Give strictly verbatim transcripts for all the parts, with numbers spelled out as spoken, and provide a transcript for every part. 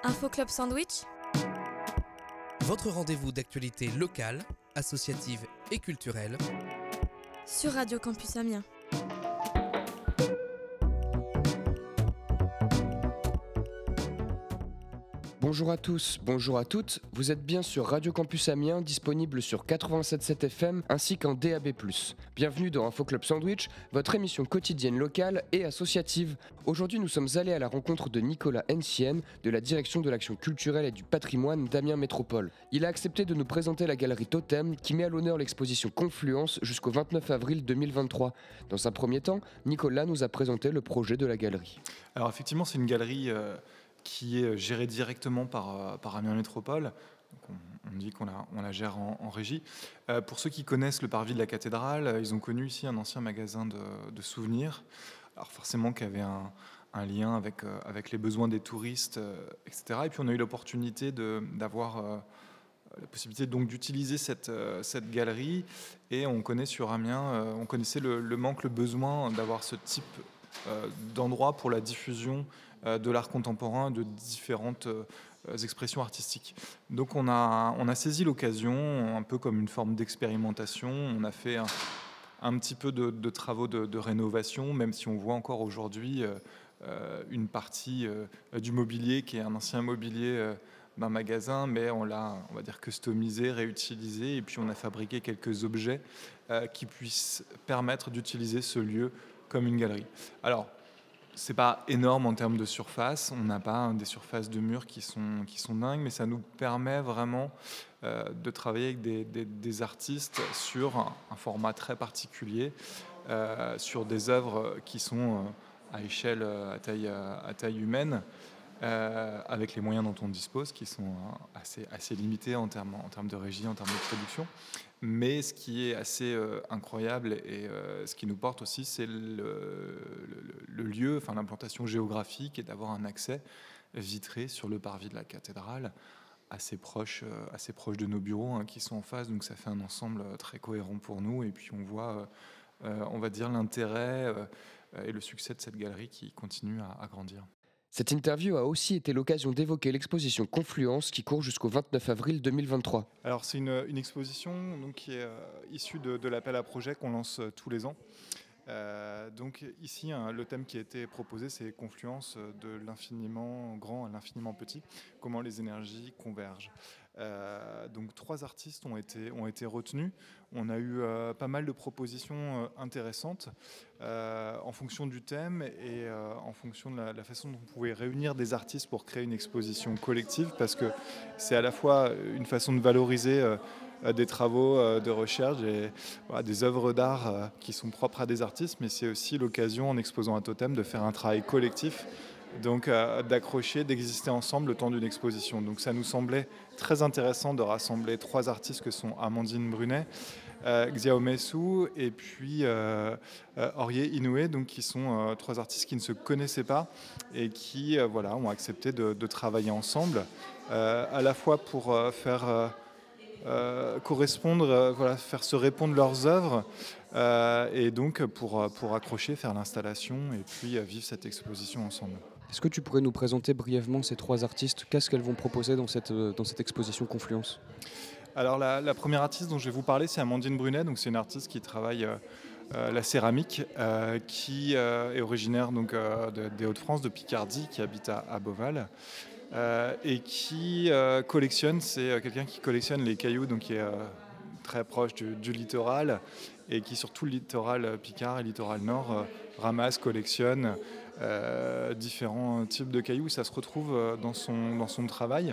Info Club Sandwich, Votre rendez-vous d'actualité locale, associative et culturelle sur Radio Campus Amiens. Bonjour à tous, bonjour à toutes, vous êtes bien sur Radio Campus Amiens, disponible sur quatre-vingt-sept virgule sept F M ainsi qu'en D A B plus. Bienvenue dans Info Club Sandwich, votre émission quotidienne locale et associative. Aujourd'hui nous sommes allés à la rencontre de Nicolas Hensienne de la Direction de l'Action culturelle et du patrimoine d'Amiens Métropole. Il a accepté de nous présenter la galerie Totem qui met à l'honneur l'exposition Confluence jusqu'au vingt-neuf avril deux mille vingt-trois. Dans un premier temps, Nicolas nous a présenté le projet de la galerie. Alors effectivement c'est une galerie... Euh... qui est gérée directement par, par Amiens Métropole. Donc on, on dit qu'on la, on la gère en, en régie. Euh, pour ceux qui connaissent le parvis de la cathédrale, ils ont connu ici un ancien magasin de, de souvenirs. Alors forcément qu'il y avait un, un lien avec, euh, avec les besoins des touristes, euh, et cetera. Et puis on a eu l'opportunité de, d'avoir euh, la possibilité donc d'utiliser cette, euh, cette galerie. Et on connaît sur Amiens, euh, on connaissait le, le manque, le besoin d'avoir ce type euh, d'endroit pour la diffusion de l'art contemporain, de différentes euh, expressions artistiques. Donc on a, on a saisi l'occasion, un peu comme une forme d'expérimentation. On a fait un, un petit peu de, de travaux de, de rénovation, même si on voit encore aujourd'hui euh, une partie euh, du mobilier qui est un ancien mobilier euh, d'un magasin, mais on l'a, on va dire, customisé, réutilisé, et puis on a fabriqué quelques objets euh, qui puissent permettre d'utiliser ce lieu comme une galerie. Alors, c'est pas énorme en termes de surface, on n'a pas des surfaces de murs qui sont, qui sont dingues, mais ça nous permet vraiment euh, de travailler avec des, des, des artistes sur un, un format très particulier, euh, sur des œuvres qui sont euh, à échelle, à taille, à taille humaine, euh, avec les moyens dont on dispose, qui sont assez, assez limités en termes, en termes de régie, en termes de production. Mais ce qui est assez euh, incroyable et euh, ce qui nous porte aussi, c'est le, le, le lieu, enfin l'implantation géographique et d'avoir un accès vitré sur le parvis de la cathédrale, assez proche, euh, assez proche de nos bureaux hein, qui sont en face. Donc ça fait un ensemble très cohérent pour nous. Et puis on voit, euh, on va dire, l'intérêt euh, et le succès de cette galerie qui continue à, à grandir. Cette interview a aussi été l'occasion d'évoquer l'exposition Confluence qui court jusqu'au vingt-neuf avril deux mille vingt-trois. Alors c'est une, une exposition donc, qui est euh, issue de, de l'appel à projet qu'on lance euh, tous les ans. Euh, donc ici, hein, le thème qui a été proposé, c'est Confluence de l'infiniment grand à l'infiniment petit, comment les énergies convergent. Euh, donc trois artistes ont été, ont été retenus. On a eu euh, pas mal de propositions euh, intéressantes euh, en fonction du thème et euh, en fonction de la, la façon dont on pouvait réunir des artistes pour créer une exposition collective, parce que c'est à la fois une façon de valoriser euh, des travaux euh, de recherche, et, voilà, des œuvres d'art euh, qui sont propres à des artistes, mais c'est aussi l'occasion, en exposant un totem, de faire un travail collectif, donc euh, d'accrocher, d'exister ensemble le temps d'une exposition. Donc ça nous semblait très intéressant de rassembler trois artistes que sont Amandine Brunet, euh, Xiao Messou et puis euh, euh, Aurier Inoue, donc qui sont euh, trois artistes qui ne se connaissaient pas et qui euh, voilà, ont accepté de, de travailler ensemble, euh, à la fois pour euh, faire... Euh, Euh, correspondre, euh, voilà, faire se répondre leurs œuvres euh, et donc pour, pour accrocher, faire l'installation et puis euh, vivre cette exposition ensemble. Est-ce que tu pourrais nous présenter brièvement ces trois artistes ? Qu'est-ce qu'elles vont proposer dans cette, dans cette exposition Confluence ? Alors la, la première artiste dont je vais vous parler, c'est Amandine Brunet. Donc c'est une artiste qui travaille euh, euh, la céramique, euh, qui euh, est originaire donc, euh, de, des Hauts-de-France, de Picardie, qui habite à, à Beauval. Euh, et qui euh, collectionne, c'est euh, quelqu'un qui collectionne les cailloux, donc qui est euh, très proche du, du littoral, et qui sur tout le littoral euh, Picard et littoral nord euh, ramasse, collectionne euh, différents types de cailloux. Ça se retrouve euh, dans, son, dans son travail.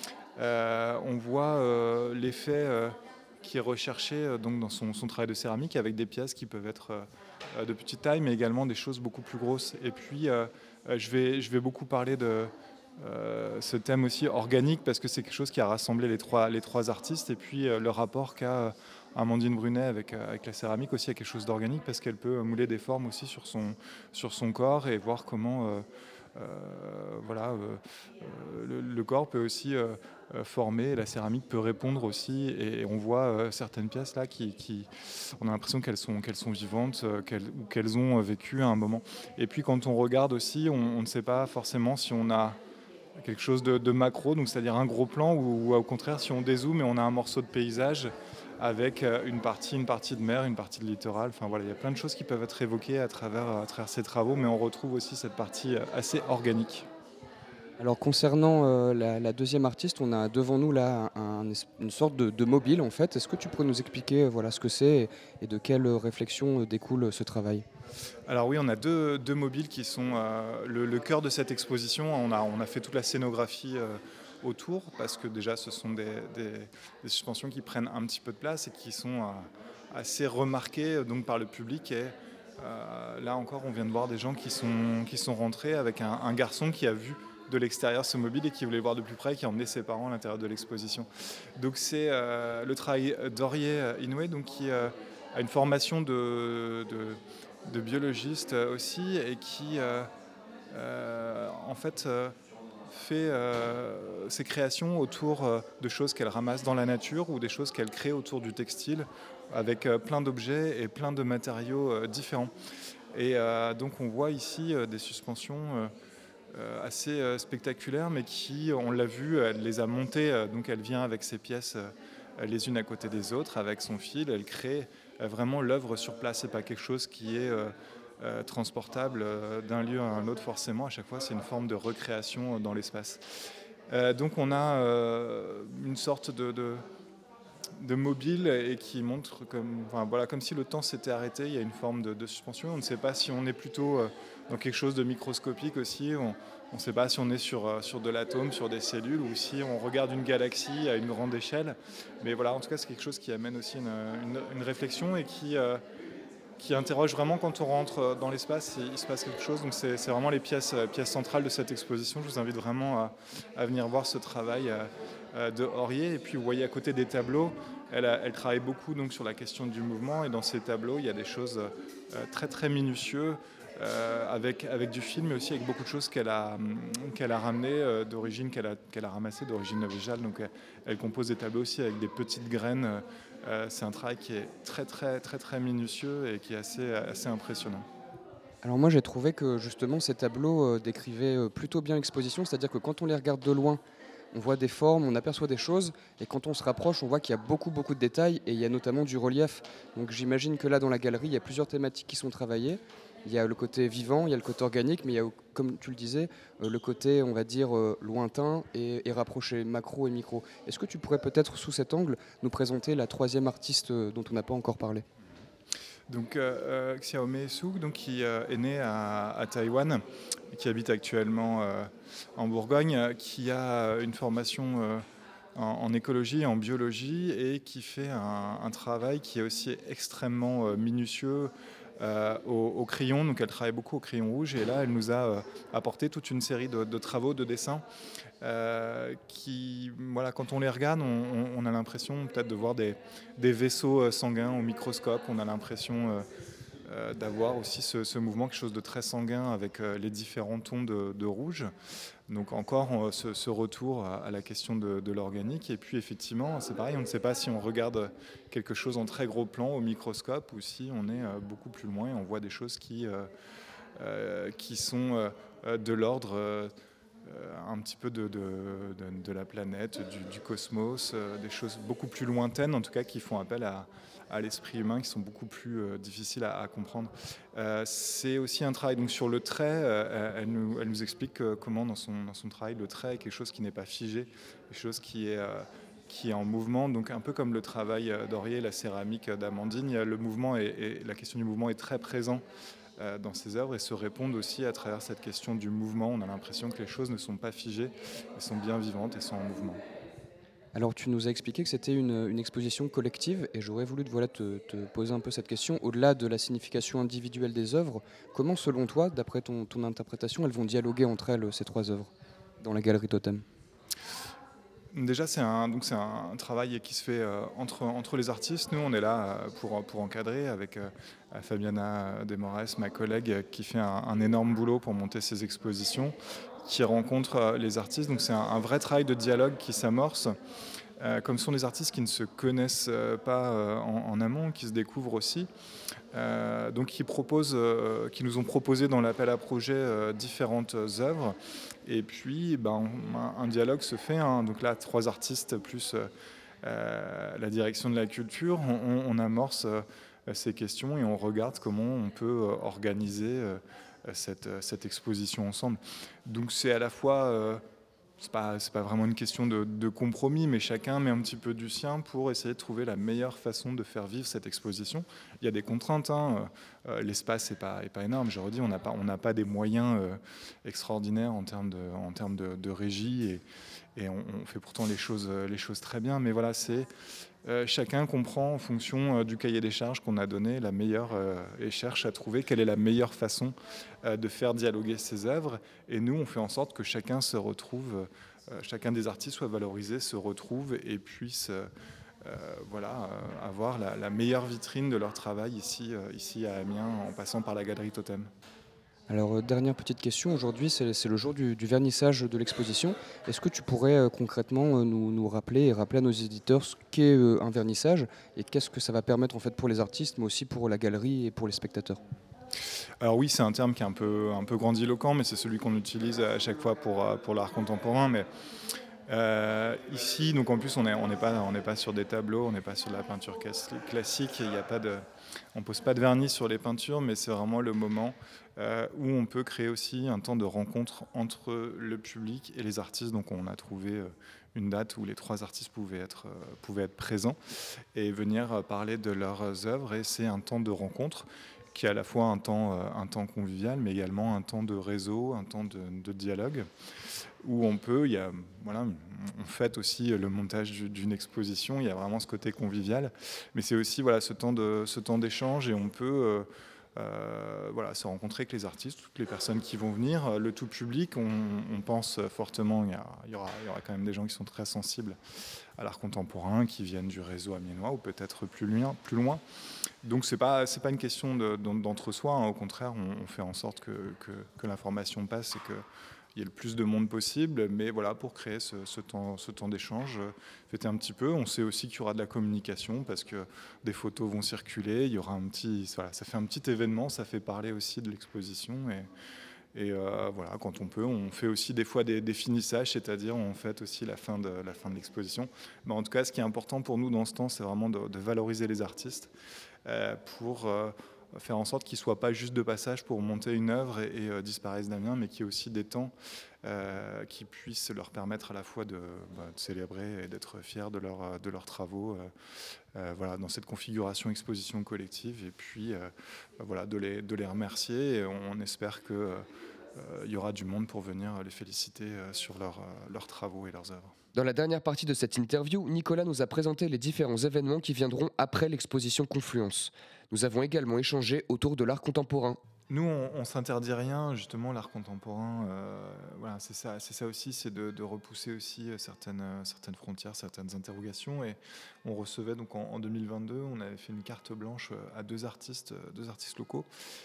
Euh, on voit euh, l'effet euh, qui est recherché euh, donc dans son, son travail de céramique, avec des pièces qui peuvent être euh, de petite taille, mais également des choses beaucoup plus grosses. Et puis euh, je, vais, je vais beaucoup parler de Euh, ce thème aussi organique, parce que c'est quelque chose qui a rassemblé les trois, les trois artistes, et puis euh, le rapport qu'a Amandine Brunet avec, euh, avec la céramique aussi a quelque chose d'organique, parce qu'elle peut mouler des formes aussi sur son, sur son corps et voir comment euh, euh, voilà, euh, euh, le, le corps peut aussi euh, euh, former, la céramique peut répondre aussi, et, et on voit euh, certaines pièces là qui, qui on a l'impression qu'elles sont, qu'elles sont vivantes, euh, qu'elles, ou qu'elles ont vécu à un moment. Et puis quand on regarde aussi, on, on ne sait pas forcément si on a quelque chose de, de macro, donc c'est-à-dire un gros plan, ou au contraire, si on dézoome et on a un morceau de paysage avec une partie, une partie de mer, une partie de littoral. Enfin voilà, il y a plein de choses qui peuvent être évoquées à travers, à travers ces travaux, mais on retrouve aussi cette partie assez organique. Alors concernant euh, la, la deuxième artiste, on a devant nous là un- une sorte de, de mobile en fait. Est-ce que tu pourrais nous expliquer euh, voilà, ce que c'est et, et de quelle réflexion euh, découle euh, ce travail? Alors oui, on a deux, deux mobiles qui sont euh, le, le cœur de cette exposition. On a, on a fait toute la scénographie euh, autour, parce que déjà ce sont des, des, des suspensions qui prennent un petit peu de place et qui sont euh, assez remarquées donc, par le public. Et euh, là encore, on vient de voir des gens qui sont, qui sont rentrés avec un, un garçon qui a vu de l'extérieur ce mobile et qui voulait le voir de plus près, qui a emmené ses parents à l'intérieur de l'exposition. Donc c'est euh, le travail d'Orié Inoue, donc qui euh, a une formation de, de, de biologiste aussi, et qui euh, euh, en fait euh, fait euh, ses créations autour euh, de choses qu'elle ramasse dans la nature ou des choses qu'elle crée autour du textile, avec euh, plein d'objets et plein de matériaux euh, différents. Et euh, donc on voit ici euh, des suspensions euh, Euh, assez euh, spectaculaires, mais qui, on l'a vu, elle les a montées, euh, donc elle vient avec ses pièces euh, les unes à côté des autres, avec son fil, elle crée euh, vraiment l'œuvre sur place. C'est pas quelque chose qui est euh, euh, transportable euh, d'un lieu à un autre forcément. À chaque fois, c'est une forme de recréation dans l'espace. Euh, donc on a euh, une sorte de, de, de mobile et qui montre comme, enfin, voilà, comme si le temps s'était arrêté. Il y a une forme de, de suspension. On ne sait pas si on est plutôt euh, dans quelque chose de microscopique aussi. On ne sait pas si on est sur, euh, sur de l'atome, sur des cellules, ou si on regarde une galaxie à une grande échelle. Mais voilà, en tout cas, c'est quelque chose qui amène aussi une, une, une réflexion et qui, euh, qui interroge vraiment quand on rentre dans l'espace, il, il se passe quelque chose. Donc c'est, c'est vraiment les pièces, pièces centrales de cette exposition. Je vous invite vraiment à, à venir voir ce travail euh, de Orié. Et puis vous voyez à côté des tableaux, elle, a, elle travaille beaucoup donc, sur la question du mouvement. Et dans ces tableaux, il y a des choses euh, très très minutieuses, euh, avec, avec du film, mais aussi avec beaucoup de choses qu'elle a, qu'elle a ramenées euh, d'origine, qu'elle a, qu'elle a ramassées d'origine végétale. Donc elle, elle compose des tableaux aussi avec des petites graines. Euh, c'est un travail qui est très très très très minutieux et qui est assez, assez impressionnant. Alors moi j'ai trouvé que justement ces tableaux euh, décrivaient euh, plutôt bien l'exposition, c'est-à-dire que quand on les regarde de loin, on voit des formes, on aperçoit des choses, et quand on se rapproche, on voit qu'il y a beaucoup beaucoup de détails, et il y a notamment du relief. Donc j'imagine que là dans la galerie, il y a plusieurs thématiques qui sont travaillées. Il y a le côté vivant, il y a le côté organique, mais il y a, comme tu le disais, euh, le côté, on va dire, euh, lointain et, et rapproché, macro et micro. Est-ce que tu pourrais peut-être, sous cet angle, nous présenter la troisième artiste euh, dont on n'a pas encore parlé ? Donc euh, Xiaomei Su, donc, qui euh, est née à, à Taïwan, qui habite actuellement euh, en Bourgogne, qui a une formation euh, en, en écologie et en biologie, et qui fait un, un travail qui est aussi extrêmement euh, minutieux euh, au, au crayon. Donc elle travaille beaucoup au crayon rouge, et là elle nous a euh, apporté toute une série de, de travaux, de dessins, Euh, qui, voilà, quand on les regarde, on, on a l'impression peut-être de voir des, des vaisseaux sanguins au microscope. On a l'impression euh, euh, d'avoir aussi ce, ce mouvement, quelque chose de très sanguin avec euh, les différents tons de, de rouge. Donc encore on, ce, ce retour à, à la question de, de l'organique. Et puis effectivement, c'est pareil, on ne sait pas si on regarde quelque chose en très gros plan au microscope ou si on est euh, beaucoup plus loin et on voit des choses qui, euh, euh, qui sont euh, de l'ordre... Euh, un petit peu de, de, de, de la planète, du, du cosmos, euh, des choses beaucoup plus lointaines en tout cas, qui font appel à, à l'esprit humain, qui sont beaucoup plus euh, difficiles à, à comprendre. Euh, c'est aussi un travail donc, sur le trait. Euh, elle, nous, elle nous explique euh, comment dans son, dans son travail le trait est quelque chose qui n'est pas figé, quelque chose qui est, euh, qui est en mouvement, donc un peu comme le travail d'Orié, la céramique d'Amandine. Le mouvement est, et la question du mouvement est très présent dans ses œuvres et se répondent aussi à travers cette question du mouvement. On a l'impression que les choses ne sont pas figées, elles sont bien vivantes et sont en mouvement. Alors tu nous as expliqué que c'était une, une exposition collective et j'aurais voulu voilà, te, te poser un peu cette question. Au-delà de la signification individuelle des œuvres, comment selon toi, d'après ton, ton interprétation, elles vont dialoguer entre elles, ces trois œuvres, dans la galerie Totem ? Déjà, c'est un, donc c'est un travail qui se fait euh, entre, entre les artistes. Nous, on est là euh, pour, pour encadrer avec euh, Fabiana Desmores, ma collègue, qui fait un, un énorme boulot pour monter ces expositions, qui rencontre euh, les artistes. Donc c'est un, un vrai travail de dialogue qui s'amorce Euh, comme ce sont des artistes qui ne se connaissent euh, pas euh, en, en amont, qui se découvrent aussi, euh, donc qui, proposent, euh, qui nous ont proposé dans l'appel à projet euh, différentes œuvres. Et puis ben, on, un, un dialogue se fait. Hein. Donc là, trois artistes plus euh, la direction de la culture, on, on amorce euh, ces questions et on regarde comment on peut euh, organiser euh, cette, cette exposition ensemble. Donc c'est à la fois... Euh, C'est pas, c'est pas vraiment une question de, de compromis, mais chacun met un petit peu du sien pour essayer de trouver la meilleure façon de faire vivre cette exposition. Il y a des contraintes, hein. euh, l'espace n'est pas, est pas énorme, je redis, on n'a pas, on n'a pas des moyens euh, extraordinaires en termes de, en termes de, de régie, et, et on, on fait pourtant les choses, les choses très bien, mais voilà, c'est... Euh, chacun comprend en fonction euh, du cahier des charges qu'on a donné la meilleure euh, et cherche à trouver quelle est la meilleure façon euh, de faire dialoguer ses œuvres. Et nous, on fait en sorte que chacun se retrouve, euh, chacun des artistes soit valorisé, se retrouve et puisse euh, euh, voilà, euh, avoir la, la meilleure vitrine de leur travail ici, euh, ici à Amiens en passant par la Galerie Totem. Alors, euh, dernière petite question, aujourd'hui c'est, c'est le jour du, du vernissage de l'exposition. Est-ce que tu pourrais euh, concrètement euh, nous, nous rappeler et rappeler à nos éditeurs ce qu'est euh, un vernissage et qu'est-ce que ça va permettre en fait pour les artistes, mais aussi pour la galerie et pour les spectateurs? Alors oui, c'est un terme qui est un peu, un peu grandiloquent, mais c'est celui qu'on utilise à chaque fois pour, pour l'art contemporain. Mais euh, ici, donc en plus, on n'est on n'est pas, on n'est pas sur des tableaux, on n'est pas sur de la peinture classique. Il y a pas de, on ne pose pas de vernis sur les peintures, mais c'est vraiment le moment euh, où on peut créer aussi un temps de rencontre entre le public et les artistes. Donc on a trouvé euh, une date où les trois artistes pouvaient être, euh, pouvaient être présents et venir parler de leurs œuvres. Et c'est un temps de rencontre qui est à la fois un temps, euh, un temps convivial, mais également un temps de réseau, un temps de, de dialogue, où on peut, il y a, voilà, on fait aussi le montage d'une exposition, il y a vraiment ce côté convivial, mais c'est aussi voilà, ce temps de, ce temps d'échange, et on peut euh, euh, voilà, se rencontrer avec les artistes, toutes les personnes qui vont venir, le tout public. On, on pense fortement, il y, a, il, y aura, il y aura quand même des gens qui sont très sensibles à l'art contemporain, qui viennent du réseau amiénois ou peut-être plus loin. Plus loin. Donc c'est pas c'est pas une question de, d'entre-soi, hein. Au contraire, on, on fait en sorte que, que, que l'information passe et qu'il y ait le plus de monde possible. Mais voilà, pour créer ce, ce temps ce temps d'échange, fêter un petit peu. On sait aussi qu'il y aura de la communication parce que des photos vont circuler. Il y aura un petit voilà, ça fait un petit événement, ça fait parler aussi de l'exposition. Et Et euh, voilà, quand on peut, on fait aussi des fois des, des finissages, c'est-à-dire on fait aussi la fin de, la fin de l'exposition. Mais en tout cas, ce qui est important pour nous dans ce temps, c'est vraiment de, de valoriser les artistes euh, pour euh, faire en sorte qu'ils ne soient pas juste de passage pour monter une œuvre et, et euh, disparaissent d'Amiens, mais qu'il y ait aussi des temps euh, qui puissent leur permettre à la fois de, bah, de célébrer et d'être fiers de, leur, de leurs travaux euh, euh, voilà, dans cette configuration exposition collective, et puis euh, voilà, de, les, de les remercier. Et on, on espère que euh, il y aura du monde pour venir les féliciter euh, sur leur, euh, leurs travaux et leurs œuvres. Dans la dernière partie de cette interview, Nicolas nous a présenté les différents événements qui viendront après l'exposition Confluence. Nous avons également échangé autour de l'art contemporain. Nous, on ne s'interdit rien, justement, l'art contemporain, euh, voilà, c'est ça, c'est ça aussi, c'est de, de repousser aussi certaines, certaines frontières, certaines interrogations. Et on recevait, donc en, en deux mille vingt-deux, on avait fait une carte blanche à deux artistes, deux artistes locaux,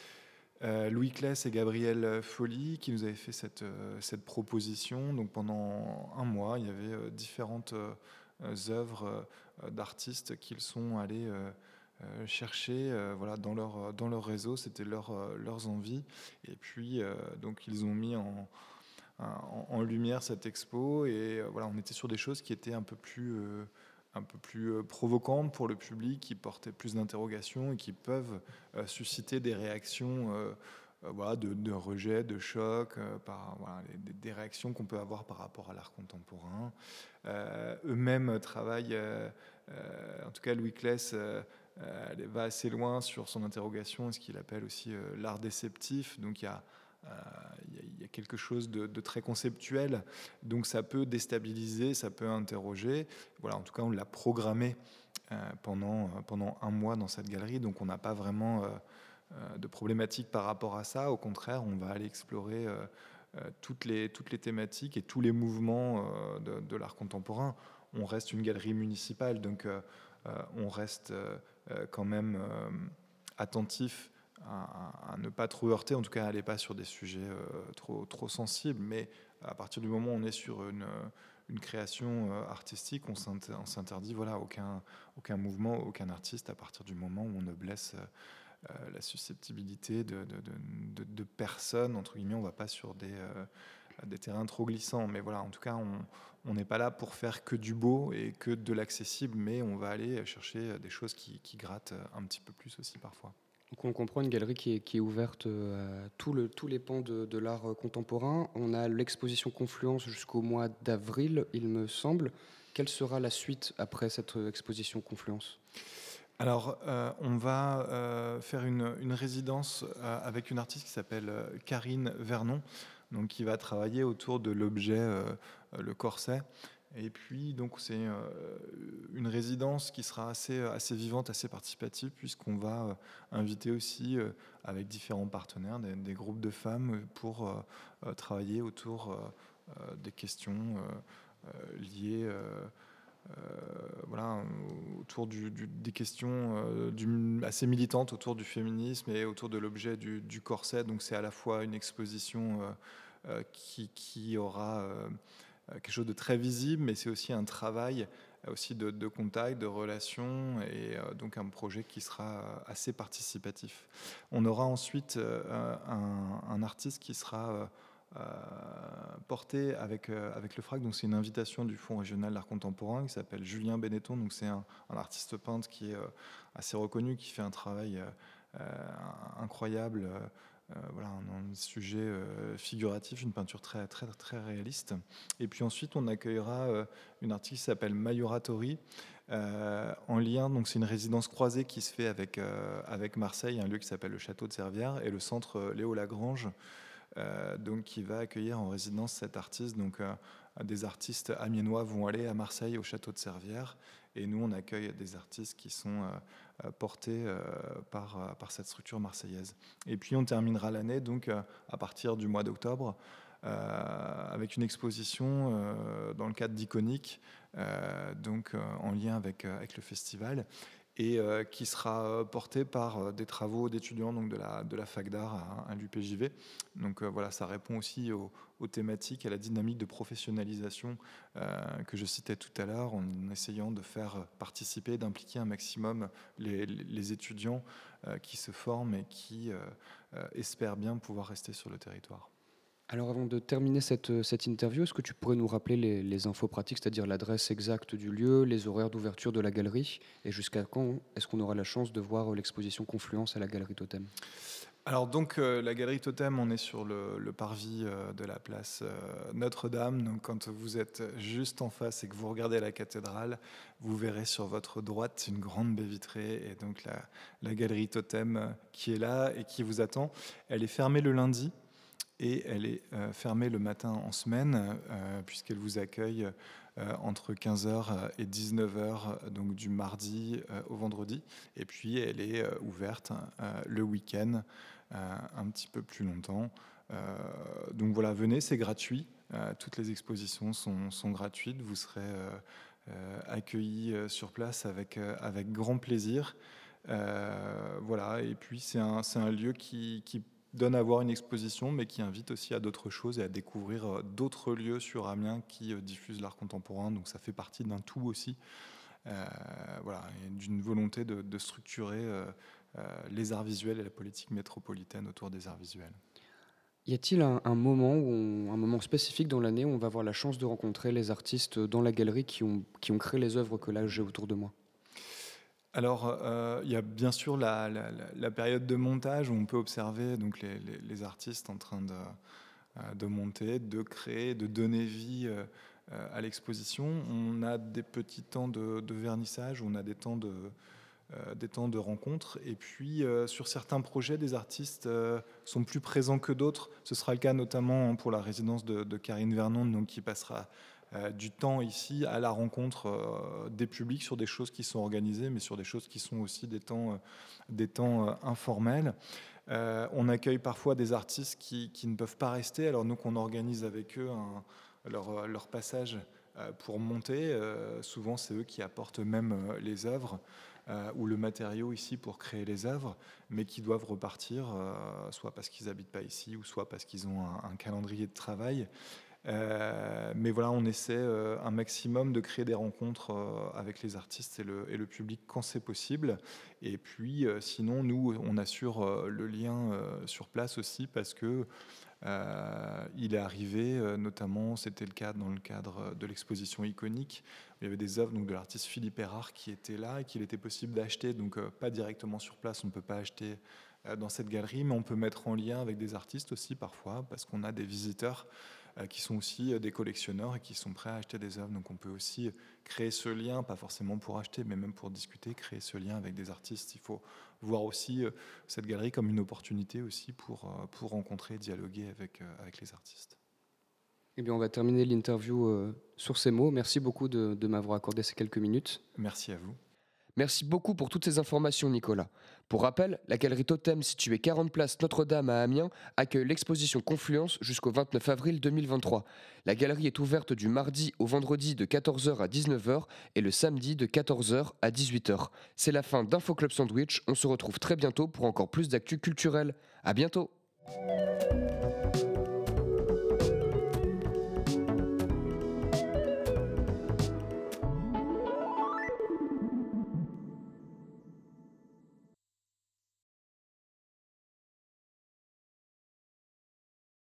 Euh, Louis Claes et Gabriel Folly, qui nous avaient fait cette, euh, cette proposition. Donc pendant un mois, il y avait euh, différentes euh, œuvres euh, d'artistes qu'ils sont allés euh, euh, chercher euh, voilà, dans, leur, dans leur réseau. C'était leur, euh, leurs envies. Et puis, euh, donc, ils ont mis en, en, en lumière cette expo. Et euh, voilà, on était sur des choses qui étaient un peu plus... Euh, un peu plus provocantes pour le public, qui portaient plus d'interrogations et qui peuvent euh, susciter des réactions euh, euh, voilà, de, de rejet, de choc, euh, par, voilà, des, des réactions qu'on peut avoir par rapport à l'art contemporain. Euh, eux-mêmes travaillent, euh, euh, en tout cas Louis Claes euh, euh, va assez loin sur son interrogation, ce qu'il appelle aussi euh, l'art déceptif. Donc il y a Il euh, y, y a quelque chose de, de très conceptuel, donc ça peut déstabiliser, ça peut interroger. Voilà, en tout cas, on l'a programmé euh, pendant, pendant un mois dans cette galerie, donc on n'a pas vraiment euh, euh, de problématique par rapport à ça. Au contraire, on va aller explorer euh, euh, toutes, les, toutes les thématiques et tous les mouvements euh, de, de l'art contemporain. On reste une galerie municipale, donc euh, euh, on reste euh, quand même euh, attentif À, à ne pas trop heurter, en tout cas aller pas sur des sujets euh, trop, trop sensibles, mais à partir du moment où on est sur une, une création euh, artistique, on s'inter- on s'interdit voilà, aucun, aucun mouvement, aucun artiste à partir du moment où on ne blesse euh, la susceptibilité de, de, de, de, de personnes, entre guillemets. On ne va pas sur des, euh, des terrains trop glissants, mais voilà, en tout cas, on n'est pas là pour faire que du beau et que de l'accessible, mais on va aller chercher des choses qui, qui grattent un petit peu plus aussi parfois. Donc on comprend une galerie qui est, qui est ouverte à tout le, tous les pans de, de l'art contemporain. On a l'exposition Confluence jusqu'au mois d'avril, il me semble. Quelle sera la suite après cette exposition Confluence ? Alors, euh, on va euh, faire une, une résidence euh, avec une artiste qui s'appelle euh, Karine Vernon, donc qui va travailler autour de l'objet, euh, le corset. Et puis, donc, c'est euh, une résidence qui sera assez, assez vivante, assez participative, puisqu'on va euh, inviter aussi, euh, avec différents partenaires, des, des groupes de femmes pour euh, euh, travailler autour euh, des questions euh, euh, liées euh, euh, voilà, autour du, du, des questions euh, du, assez militantes autour du féminisme et autour de l'objet du, du corset. Donc, c'est à la fois une exposition euh, euh, qui, qui aura... Euh, quelque chose de très visible, mais c'est aussi un travail aussi de, de contact, de relation, et euh, donc un projet qui sera assez participatif. On aura ensuite euh, un, un artiste qui sera euh, porté avec, euh, avec le FRAC, donc c'est une invitation du Fonds régional d'art contemporain qui s'appelle Julien Benetton, donc c'est un, un artiste peintre qui est euh, assez reconnu, qui fait un travail euh, incroyable, euh, Euh, voilà, un, un sujet euh, figuratif, une peinture très, très, très réaliste. Et puis ensuite, on accueillera euh, une artiste qui s'appelle Mayura Tori, euh, en lien, donc c'est une résidence croisée qui se fait avec, euh, avec Marseille, un lieu qui s'appelle le Château de Servières, et le centre euh, Léo Lagrange, euh, donc, qui va accueillir en résidence cette artiste. Donc, euh, des artistes amiénois vont aller à Marseille, au Château de Servières, et nous, on accueille des artistes qui sont euh, portés euh, par, euh, par cette structure marseillaise. Et puis, on terminera l'année, donc, euh, à partir du mois d'octobre, euh, avec une exposition euh, dans le cadre d'Iconique, euh, donc, euh, en lien avec, euh, avec le festival, et euh, qui sera porté par euh, des travaux d'étudiants donc de la, de la fac d'art à, à l'U P J V. Donc euh, voilà, ça répond aussi aux, aux thématiques, à la dynamique de professionnalisation euh, que je citais tout à l'heure, en essayant de faire participer, d'impliquer un maximum les, les étudiants euh, qui se forment et qui euh, euh, espèrent bien pouvoir rester sur le territoire. Alors avant de terminer cette, cette interview, est-ce que tu pourrais nous rappeler les, les infos pratiques, c'est-à-dire l'adresse exacte du lieu, les horaires d'ouverture de la galerie, et jusqu'à quand est-ce qu'on aura la chance de voir l'exposition Confluence à la Galerie Totem ? Alors donc euh, la Galerie Totem, on est sur le, le parvis euh, de la place euh, Notre-Dame. Donc quand vous êtes juste en face et que vous regardez la cathédrale, vous verrez sur votre droite une grande baie vitrée, et donc la, la Galerie Totem euh, qui est là et qui vous attend. Elle est fermée le lundi. Et elle est euh, fermée le matin en semaine, euh, puisqu'elle vous accueille euh, entre quinze heures et dix-neuf heures, donc du mardi euh, au vendredi. Et puis elle est euh, ouverte euh, le week-end, euh, un petit peu plus longtemps. Euh, donc voilà, venez, c'est gratuit. Euh, toutes les expositions sont, sont gratuites. Vous serez euh, euh, accueillis euh, sur place avec, euh, avec grand plaisir. Euh, voilà, et puis c'est un, c'est un lieu qui, qui donne à voir une exposition, mais qui invite aussi à d'autres choses et à découvrir d'autres lieux sur Amiens qui diffusent l'art contemporain. Donc ça fait partie d'un tout aussi, euh, voilà, et d'une volonté de, de structurer euh, euh, les arts visuels et la politique métropolitaine autour des arts visuels. Y a-t-il un, un moment, où on, un moment spécifique dans l'année où on va avoir la chance de rencontrer les artistes dans la galerie qui ont, qui ont créé les œuvres que là j'ai autour de moi ? Alors, euh, il y a bien sûr la, la, la période de montage où on peut observer donc les, les, les artistes en train de, de monter, de créer, de donner vie euh, à l'exposition. On a des petits temps de, de vernissage, on a des temps de, euh, des temps de rencontre. Et puis, euh, sur certains projets, des artistes euh, sont plus présents que d'autres. Ce sera le cas notamment pour la résidence de, de Karine Vernon, donc, qui passera Euh, du temps ici à la rencontre euh, des publics sur des choses qui sont organisées, mais sur des choses qui sont aussi des temps, euh, des temps euh, informels. Euh, on accueille parfois des artistes qui, qui ne peuvent pas rester, alors nous qu'on organise avec eux un, leur, leur passage euh, pour monter. Euh, souvent c'est eux qui apportent même euh, les œuvres euh, ou le matériau ici pour créer les œuvres, mais qui doivent repartir, euh, soit parce qu'ils n'habitent pas ici, ou soit parce qu'ils ont un, un calendrier de travail. Euh, mais voilà, on essaie euh, un maximum de créer des rencontres euh, avec les artistes et le, et le public quand c'est possible. Et puis, euh, sinon, nous, on assure euh, le lien euh, sur place aussi parce que euh, il est arrivé, euh, notamment, c'était le cas dans le cadre de l'exposition iconique. Il y avait des œuvres donc, de l'artiste Philippe Erard qui étaient là et qu'il était possible d'acheter, donc euh, pas directement sur place, on ne peut pas acheter euh, dans cette galerie, mais on peut mettre en lien avec des artistes aussi parfois, parce qu'on a des visiteurs euh, qui sont aussi euh, des collectionneurs et qui sont prêts à acheter des œuvres. Donc on peut aussi créer ce lien, pas forcément pour acheter, mais même pour discuter, créer ce lien avec des artistes. Il faut voir aussi euh, cette galerie comme une opportunité aussi pour, euh, pour rencontrer et dialoguer avec, euh, avec les artistes. Eh bien, on va terminer l'interview euh, sur ces mots. Merci beaucoup de, de m'avoir accordé ces quelques minutes. Merci à vous. Merci beaucoup pour toutes ces informations, Nicolas. Pour rappel, la galerie Totem, située quarante place Notre-Dame à Amiens, accueille l'exposition Confluence jusqu'au vingt-neuf avril deux mille vingt-trois. La galerie est ouverte du mardi au vendredi de quatorze heures à dix-neuf heures et le samedi de quatorze heures à dix-huit heures. C'est la fin d'Info Club Sandwich. On se retrouve très bientôt pour encore plus d'actu culturelle. À bientôt.